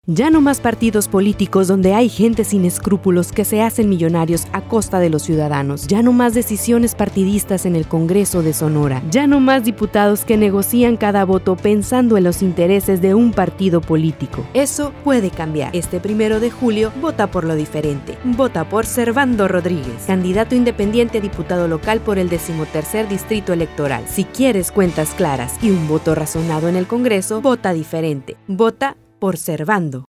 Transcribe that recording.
Ya no más partidos políticos donde hay gente sin escrúpulos que se hacen millonarios a costa de los ciudadanos. Ya no más decisiones partidistas en el Congreso de Sonora. Ya no más diputados que negocian cada voto pensando en los intereses de un partido político. Eso puede cambiar. Este 1 de julio, vota por lo diferente. Vota por Servando Rodríguez, candidato independiente a diputado local por el 13º Distrito Electoral. Si quieres cuentas claras y un voto razonado en el Congreso, vota diferente. Vota por Servando.